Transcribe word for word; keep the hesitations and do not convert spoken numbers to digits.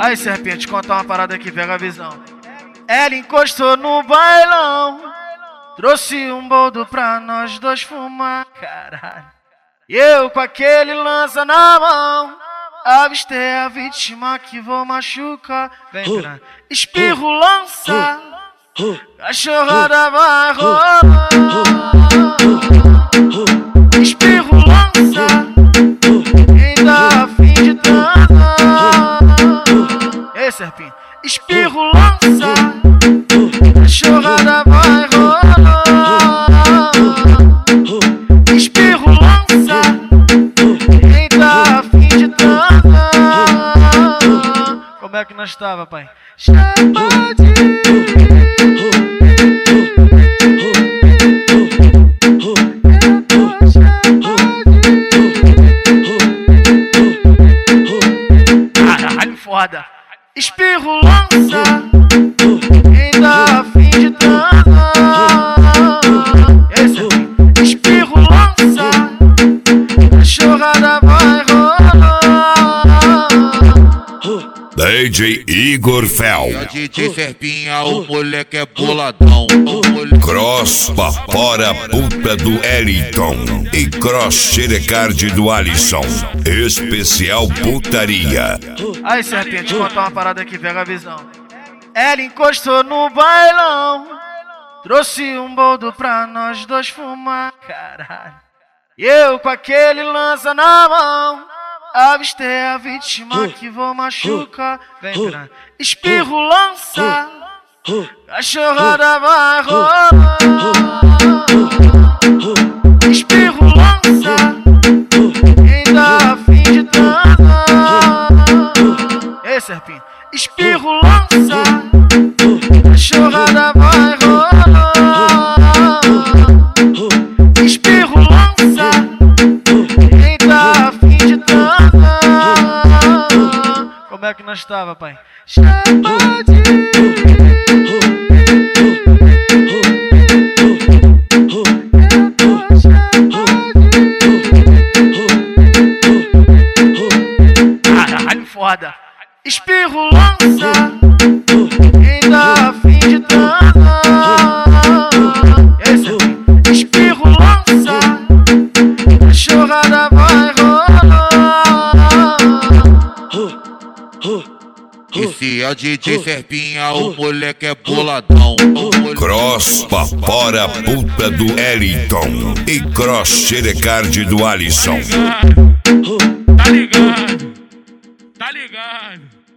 Aí, Serpente, contar uma parada aqui, pega a visão. Ela encostou no bailão, trouxe um boldo pra nós dois fumar, caralho. E eu com aquele lança na mão, avistei a vítima que vou machucar. Vem pra espirro, lança, cachorrada vai rolar. Espirro, lança, quem tá afim de transar. Ei, Serpinho, espirro, lança, cachorrada vai rolar. Espirro, lança, quem tá afim de transar. Como é que nós tava, pai? Chapadinho. Caralho, foda. Espirro, lança, quem tá afim de transar. Esse aqui. Espirro, lança, cachorrada vai rolar. D J Igor Fel. D J Serpinha, o moleque é boladão. Cross Papora Puta do Eliton e Cross Xerecard do Alisson. Especial putaria. Aí, Serpente, contar uma parada aqui, pega a visão. Ela encostou no bailão, trouxe um boldo pra nós dois fumar, caralho. E eu com aquele lança na mão, avistei a vítima que vou machucar. Vem pra espirro, lança, cachorrada vai rolar. Espirro, lança, quem tá afim de transar. Ei, Serpinho, espirro, lança, cachorrada vai rolar. Espirro, lança, quem tá afim de transar. Como é que nós tava, pai? Chapadinho. Caralho, foda. Espirro, lança, quem tá afim de transar. Esse aqui. Espirro, lança, cachorrada vai rolar. Esse é o D J Serpinha, o moleque é boladão. Cross Papora Puta do Eliton e Cross Xerecard do Alisson. Tá ligado? Tá ligado?